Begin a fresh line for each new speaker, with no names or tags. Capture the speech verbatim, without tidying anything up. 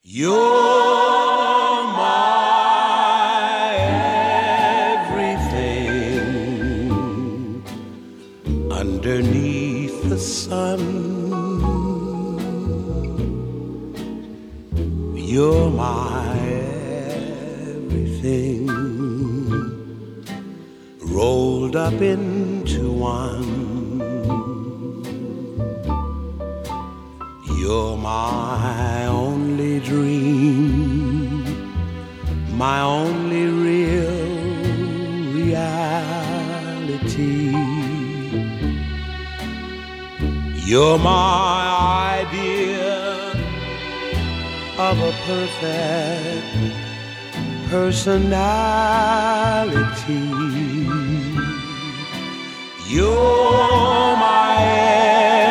You're my everything underneath the sun. You're my everything rolled up into one. You're my only dream, my only real reality. You're my idea of a perfect personality. You're my